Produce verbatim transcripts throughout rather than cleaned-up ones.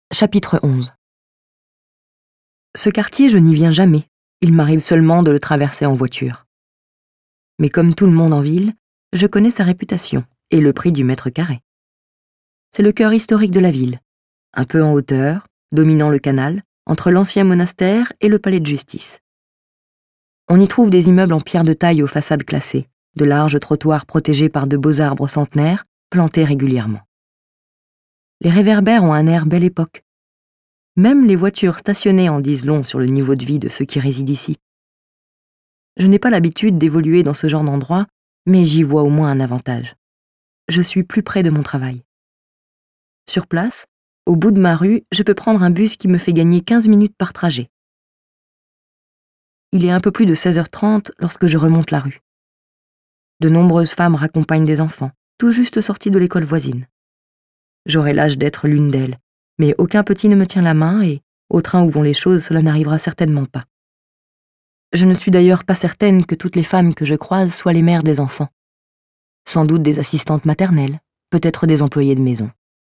Chapitre onze. Ce quartier, je n'y viens jamais. Il m'arrive seulement de le traverser en voiture. Mais comme tout le monde en ville, je connais sa réputation et le prix du mètre carré. C'est le cœur historique de la ville, un peu en hauteur, dominant le canal, entre l'ancien monastère et le palais de justice. On y trouve des immeubles en pierre de taille aux façades classées, de larges trottoirs protégés par de beaux arbres centenaires, plantés régulièrement. Les réverbères ont un air belle époque. Même les voitures stationnées en disent long sur le niveau de vie de ceux qui résident ici. Je n'ai pas l'habitude d'évoluer dans ce genre d'endroit, mais j'y vois au moins un avantage. Je suis plus près de mon travail. Sur place, au bout de ma rue, je peux prendre un bus qui me fait gagner quinze minutes par trajet. Il est un peu plus de seize heures trente lorsque je remonte la rue. De nombreuses femmes raccompagnent des enfants, tout juste sortis de l'école voisine. J'aurai l'âge d'être l'une d'elles, mais aucun petit ne me tient la main et, au train où vont les choses, cela n'arrivera certainement pas. Je ne suis d'ailleurs pas certaine que toutes les femmes que je croise soient les mères des enfants. Sans doute des assistantes maternelles, peut-être des employées de maison.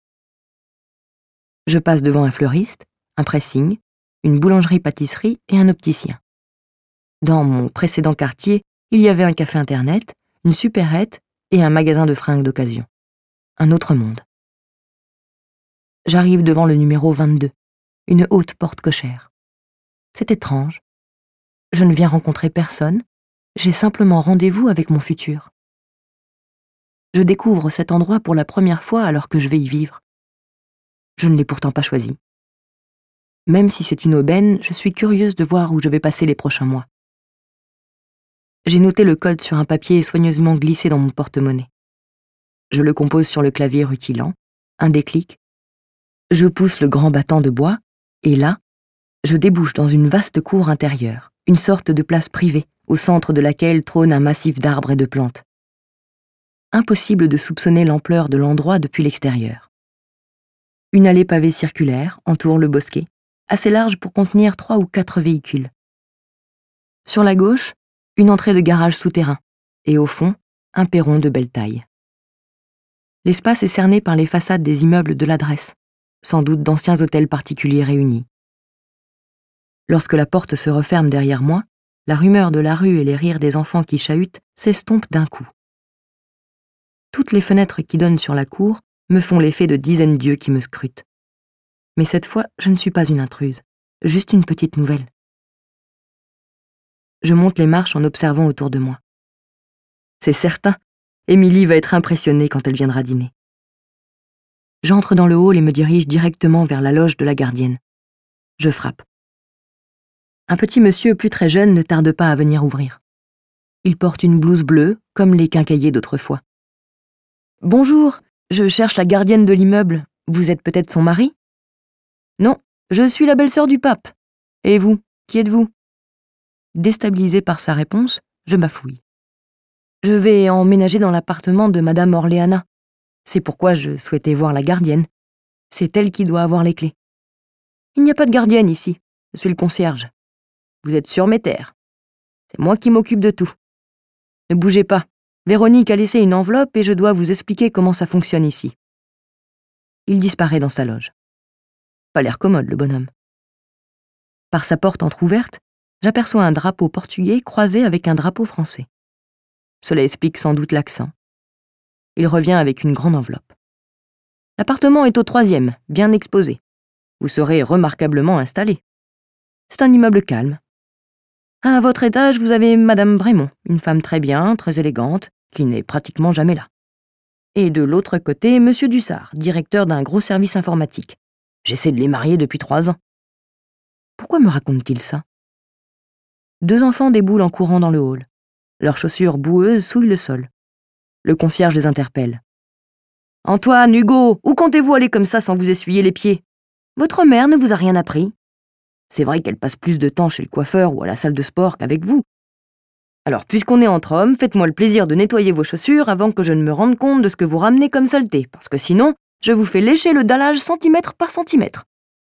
Je passe devant un fleuriste, un pressing, une boulangerie-pâtisserie et un opticien. Dans mon précédent quartier, il y avait un café internet, une supérette et un magasin de fringues d'occasion. Un autre monde. J'arrive devant le numéro vingt-deux, une haute porte cochère. C'est étrange. Je ne viens rencontrer personne, j'ai simplement rendez-vous avec mon futur. Je découvre cet endroit pour la première fois alors que je vais y vivre. Je ne l'ai pourtant pas choisi. Même si c'est une aubaine, je suis curieuse de voir où je vais passer les prochains mois. J'ai noté le code sur un papier soigneusement glissé dans mon porte-monnaie. Je le compose sur le clavier rutilant, un déclic. Je pousse le grand battant de bois, et là, je débouche dans une vaste cour intérieure, une sorte de place privée, au centre de laquelle trône un massif d'arbres et de plantes. Impossible de soupçonner l'ampleur de l'endroit depuis l'extérieur. Une allée pavée circulaire entoure le bosquet, assez large pour contenir trois ou quatre véhicules. Sur la gauche, une entrée de garage souterrain, et au fond, un perron de belle taille. L'espace est cerné par les façades des immeubles de l'adresse, sans doute d'anciens hôtels particuliers réunis. Lorsque la porte se referme derrière moi, la rumeur de la rue et les rires des enfants qui chahutent s'estompent d'un coup. Toutes les fenêtres qui donnent sur la cour me font l'effet de dizaines d'yeux qui me scrutent. Mais cette fois, je ne suis pas une intruse, juste une petite nouvelle. Je monte les marches en observant autour de moi. C'est certain, Émilie va être impressionnée quand elle viendra dîner. J'entre dans le hall et me dirige directement vers la loge de la gardienne. Je frappe. Un petit monsieur plus très jeune ne tarde pas à venir ouvrir. Il porte une blouse bleue, comme les quincailliers d'autrefois. « Bonjour, je cherche la gardienne de l'immeuble. Vous êtes peut-être son mari ?»« Non, je suis la belle-sœur du pape. Et vous, qui êtes-vous » Déstabilisée par sa réponse, je bafouille. « Je vais emménager dans l'appartement de Madame Orléana. C'est pourquoi je souhaitais voir la gardienne. C'est elle qui doit avoir les clés. »« Il n'y a pas de gardienne ici. Je suis le concierge. Vous êtes sur mes terres. C'est moi qui m'occupe de tout. Ne bougez pas. Véronique a laissé une enveloppe et je dois vous expliquer comment ça fonctionne ici. » Il disparaît dans sa loge. Pas l'air commode, le bonhomme. Par sa porte entr'ouverte, j'aperçois un drapeau portugais croisé avec un drapeau français. Cela explique sans doute l'accent. Il revient avec une grande enveloppe. « L'appartement est au troisième, bien exposé. Vous serez remarquablement installé. C'est un immeuble calme. À votre étage, vous avez Madame Brémond, une femme très bien, très élégante, qui n'est pratiquement jamais là. Et de l'autre côté, Monsieur Dussard, directeur d'un gros service informatique. J'essaie de les marier depuis trois ans. » Pourquoi me raconte-t-il ça? Deux enfants déboulent en courant dans le hall. Leurs chaussures boueuses souillent le sol. Le concierge les interpelle. « Antoine, Hugo, où comptez-vous aller comme ça sans vous essuyer les pieds? Votre mère ne vous a rien appris? C'est vrai qu'elle passe plus de temps chez le coiffeur ou à la salle de sport qu'avec vous. Alors, puisqu'on est entre hommes, faites-moi le plaisir de nettoyer vos chaussures avant que je ne me rende compte de ce que vous ramenez comme saleté, parce que sinon, je vous fais lécher le dallage centimètre par centimètre. »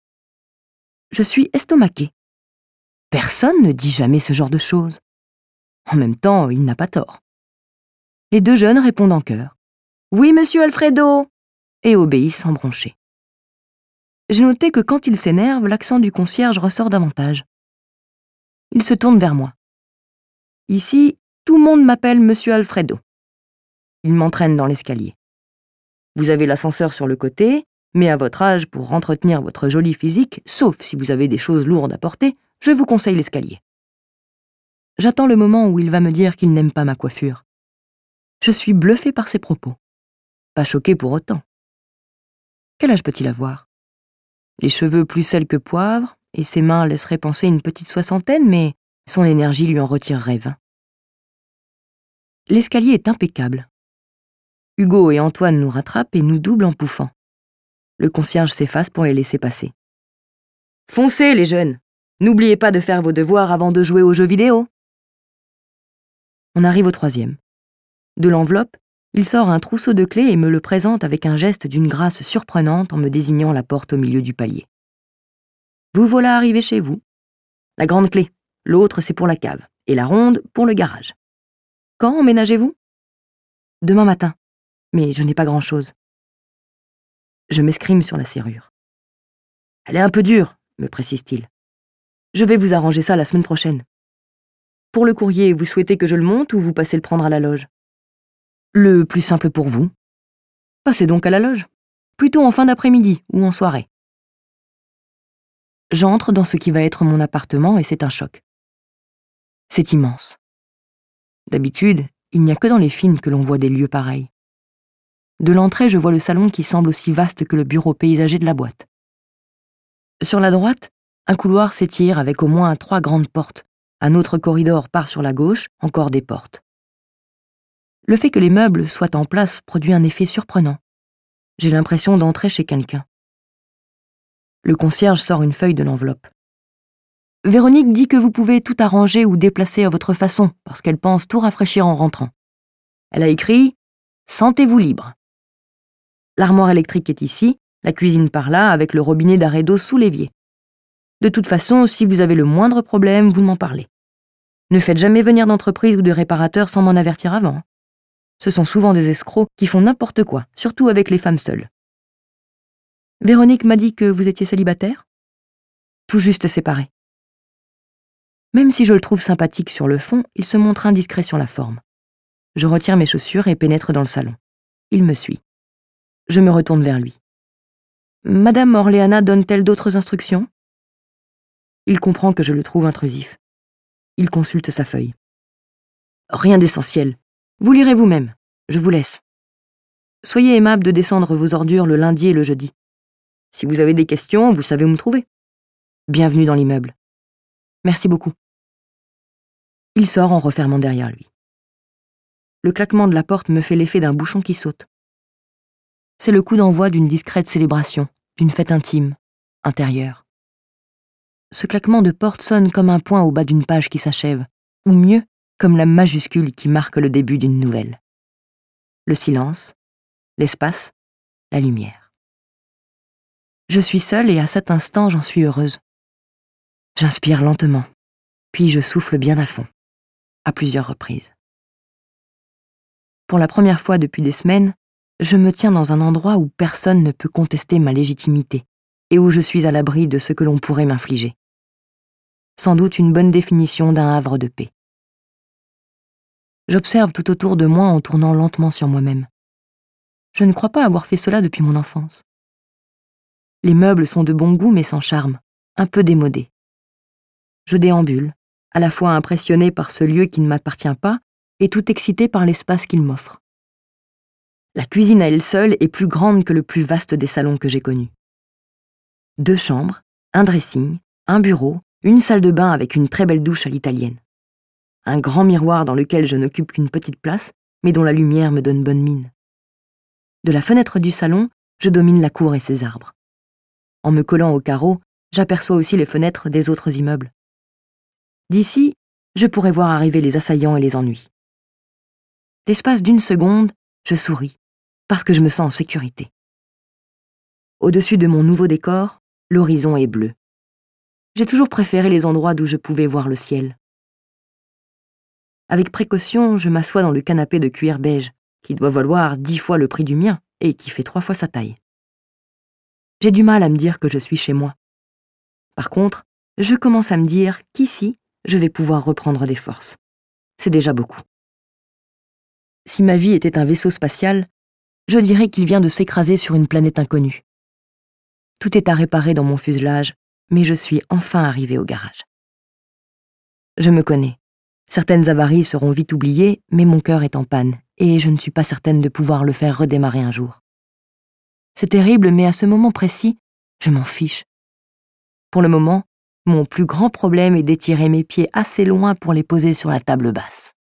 Je suis estomaquée. Personne ne dit jamais ce genre de choses. En même temps, il n'a pas tort. Les deux jeunes répondent en chœur. « Oui, monsieur Alfredo !» et obéissent sans broncher. J'ai noté que quand il s'énerve, l'accent du concierge ressort davantage. Il se tourne vers moi. Ici, tout le monde m'appelle Monsieur Alfredo. Il m'entraîne dans l'escalier. Vous avez l'ascenseur sur le côté, mais à votre âge, pour entretenir votre joli physique, sauf si vous avez des choses lourdes à porter, je vous conseille l'escalier. J'attends le moment où il va me dire qu'il n'aime pas ma coiffure. Je suis bluffée par ses propos. Pas choquée pour autant. Quel âge peut-il avoir? Les cheveux plus sels que poivre, et ses mains laisseraient penser une petite soixantaine, mais son énergie lui en retirerait vingt. L'escalier est impeccable. Hugo et Antoine nous rattrapent et nous doublent en pouffant. Le concierge s'efface pour les laisser passer. Foncez, les jeunes! N'oubliez pas de faire vos devoirs avant de jouer aux jeux vidéo. On arrive au troisième. De l'enveloppe, il sort un trousseau de clés et me le présente avec un geste d'une grâce surprenante en me désignant la porte au milieu du palier. Vous voilà arrivé chez vous. La grande clé, l'autre c'est pour la cave, et la ronde pour le garage. Quand emménagez-vous? Demain matin, mais je n'ai pas grand-chose. Je m'escrime sur la serrure. Elle est un peu dure, me précise-t-il. Je vais vous arranger ça la semaine prochaine. Pour le courrier, vous souhaitez que je le monte ou vous passez le prendre à la loge? Le plus simple pour vous. Passez donc à la loge. Plutôt en fin d'après-midi ou en soirée. J'entre dans ce qui va être mon appartement et c'est un choc. C'est immense. D'habitude, il n'y a que dans les films que l'on voit des lieux pareils. De l'entrée, je vois le salon qui semble aussi vaste que le bureau paysager de la boîte. Sur la droite, un couloir s'étire avec au moins trois grandes portes. Un autre corridor part sur la gauche, encore des portes. Le fait que les meubles soient en place produit un effet surprenant. J'ai l'impression d'entrer chez quelqu'un. Le concierge sort une feuille de l'enveloppe. Véronique dit que vous pouvez tout arranger ou déplacer à votre façon, parce qu'elle pense tout rafraîchir en rentrant. Elle a écrit « Sentez-vous libre ». L'armoire électrique est ici, la cuisine par là, avec le robinet d'arrêt d'eau sous l'évier. De toute façon, si vous avez le moindre problème, vous m'en parlez. Ne faites jamais venir d'entreprise ou de réparateurs sans m'en avertir avant. Ce sont souvent des escrocs qui font n'importe quoi, surtout avec les femmes seules. Véronique m'a dit que vous étiez célibataire? Tout juste séparé. Même si je le trouve sympathique sur le fond, il se montre indiscret sur la forme. Je retire mes chaussures et pénètre dans le salon. Il me suit. Je me retourne vers lui. Madame Orléana donne-t-elle d'autres instructions? Il comprend que je le trouve intrusif. Il consulte sa feuille. Rien d'essentiel. Vous lirez vous-même. Je vous laisse. Soyez aimable de descendre vos ordures le lundi et le jeudi. Si vous avez des questions, vous savez où me trouver. Bienvenue dans l'immeuble. Merci beaucoup. Il sort en refermant derrière lui. Le claquement de la porte me fait l'effet d'un bouchon qui saute. C'est le coup d'envoi d'une discrète célébration, d'une fête intime, intérieure. Ce claquement de porte sonne comme un point au bas d'une page qui s'achève, ou mieux, comme la majuscule qui marque le début d'une nouvelle. Le silence, l'espace, la lumière. Je suis seule et à cet instant, j'en suis heureuse. J'inspire lentement, puis je souffle bien à fond, à plusieurs reprises. Pour la première fois depuis des semaines, je me tiens dans un endroit où personne ne peut contester ma légitimité et où je suis à l'abri de ce que l'on pourrait m'infliger. Sans doute une bonne définition d'un havre de paix. J'observe tout autour de moi en tournant lentement sur moi-même. Je ne crois pas avoir fait cela depuis mon enfance. Les meubles sont de bon goût mais sans charme, un peu démodés. Je déambule, à la fois impressionné par ce lieu qui ne m'appartient pas et tout excité par l'espace qu'il m'offre. La cuisine à elle seule est plus grande que le plus vaste des salons que j'ai connus. Deux chambres, un dressing, un bureau, une salle de bain avec une très belle douche à l'italienne. Un grand miroir dans lequel je n'occupe qu'une petite place, mais dont la lumière me donne bonne mine. De la fenêtre du salon, je domine la cour et ses arbres. En me collant au carreau, j'aperçois aussi les fenêtres des autres immeubles. D'ici, je pourrais voir arriver les assaillants et les ennuis. L'espace d'une seconde, je souris, parce que je me sens en sécurité. Au-dessus de mon nouveau décor, l'horizon est bleu. J'ai toujours préféré les endroits d'où je pouvais voir le ciel. Avec précaution, je m'assois dans le canapé de cuir beige, qui doit valoir dix fois le prix du mien et qui fait trois fois sa taille. j'ai du mal à me dire que je suis chez moi. Par contre, je commence à me dire qu'ici, je vais pouvoir reprendre des forces. C'est déjà beaucoup. Si ma vie était un vaisseau spatial, je dirais qu'il vient de s'écraser sur une planète inconnue. Tout est à réparer dans mon fuselage, mais je suis enfin arrivée au garage. Je me connais. Certaines avaries seront vite oubliées, mais mon cœur est en panne, et je ne suis pas certaine de pouvoir le faire redémarrer un jour. C'est terrible, mais à ce moment précis, je m'en fiche. Pour le moment, mon plus grand problème est d'étirer mes pieds assez loin pour les poser sur la table basse.